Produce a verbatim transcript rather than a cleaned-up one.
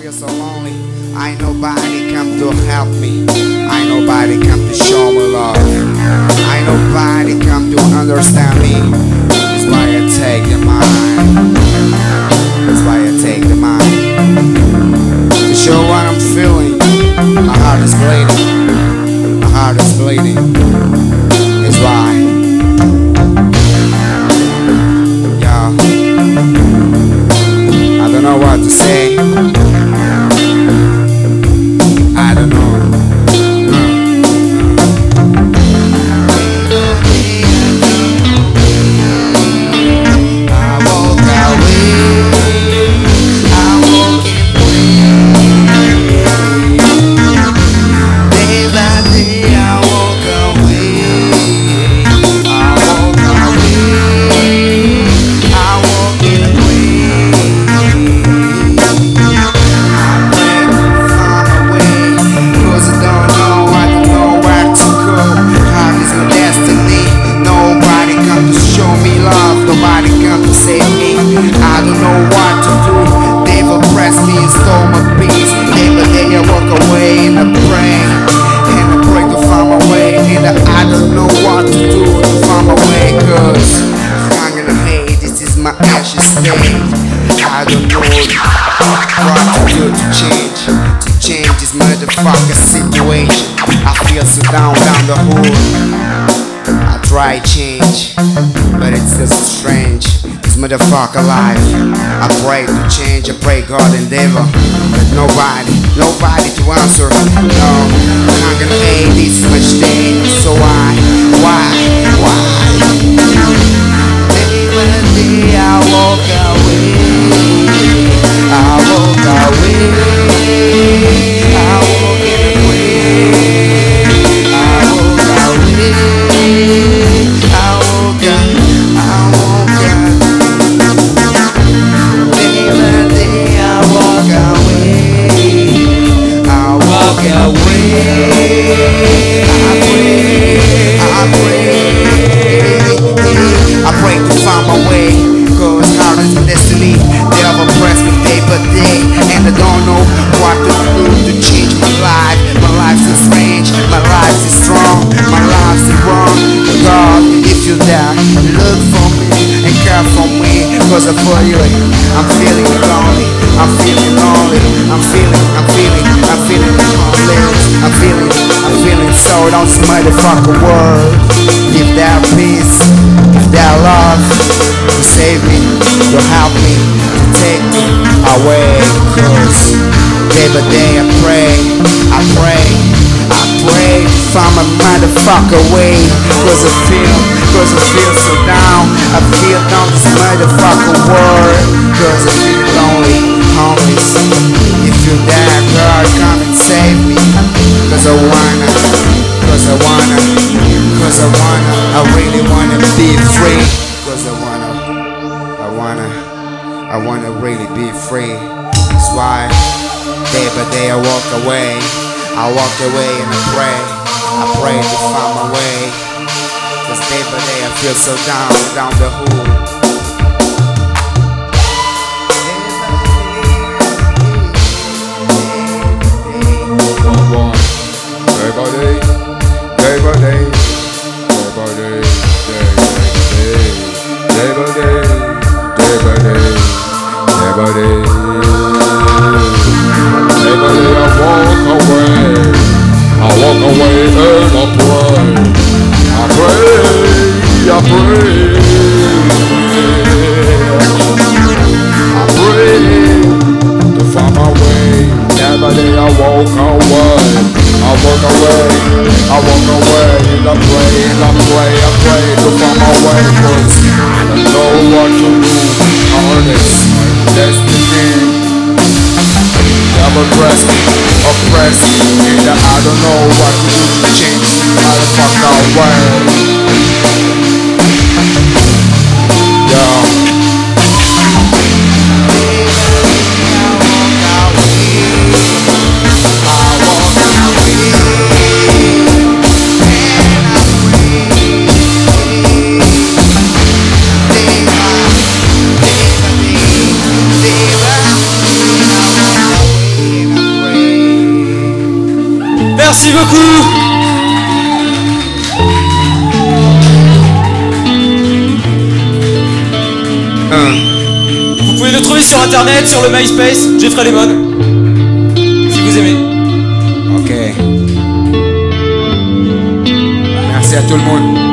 feel so lonely. I ain't nobody come to help me. I ain't nobody come to show me love. I ain't nobody come to understand me. That's why I take the mind. That's why I take the mind to show what I'm feeling. My heart is bleeding. My heart is bleeding. That's why. Yeah. I don't know what to say. I don't know. I don't know what to do to change, to change this motherfucker situation. I feel so down, down the hole. I try change, but it's just strange. This motherfucker life. I pray to change, I pray God endeavor, but nobody, nobody to answer. No, I'm gonna hate this much day. So why, why, why? Day by day I walk away. I walk away, I walk away, I walk away, I walk away, I walk away. Day by day I walk away, I walk away. I pray, I pray, I pray to find my way, 'cause hard is my destiny. They have oppressed me day by day, and I don't know what to do to change my life. My life's so strange, my life is strong, my life's is wrong. God, if you're there, look for me and care for me, 'cause I'm feeling, I'm feeling lonely, I'm feeling lonely, I'm feeling, I'm feeling, I'm feeling homeless, I'm feeling, I'm feeling so down this motherfucker world. If there peace, if there love, to save me, to help me, to take me away, 'cause day by day I pray, I pray, I pray to find my motherfucker way, 'cause I feel, 'cause I feel so down, I feel down this motherfucker world, 'cause I feel lonely, homeless. If you're there, God, come and save me, 'cause I wanna, 'cause I wanna, 'cause I wanna, I really wanna be free, 'cause I wanna, I wanna, I wanna really be free. That's why day by day I walk away, I walk away and I pray, I pray to find my way, 'cause day by day I feel so down, down the hole. Day by day, day by day, day by day, day by day, day by day, day by day, day by day I walk away, I walk away and I pray, I pray, I pray, I pray to find my way. Day by day I walk away, I walk away, I walk away, and I pray, and I pray, I pray to find my way, 'cause I know what to do, honest, destiny, never press me, oppress me, and I don't know what to do to change the motherfucker way, yeah. Merci beaucoup. Vous pouvez le trouver sur internet, sur le MySpace, Jeffrey Lemon. Si vous aimez. Ok. Merci à tout le monde.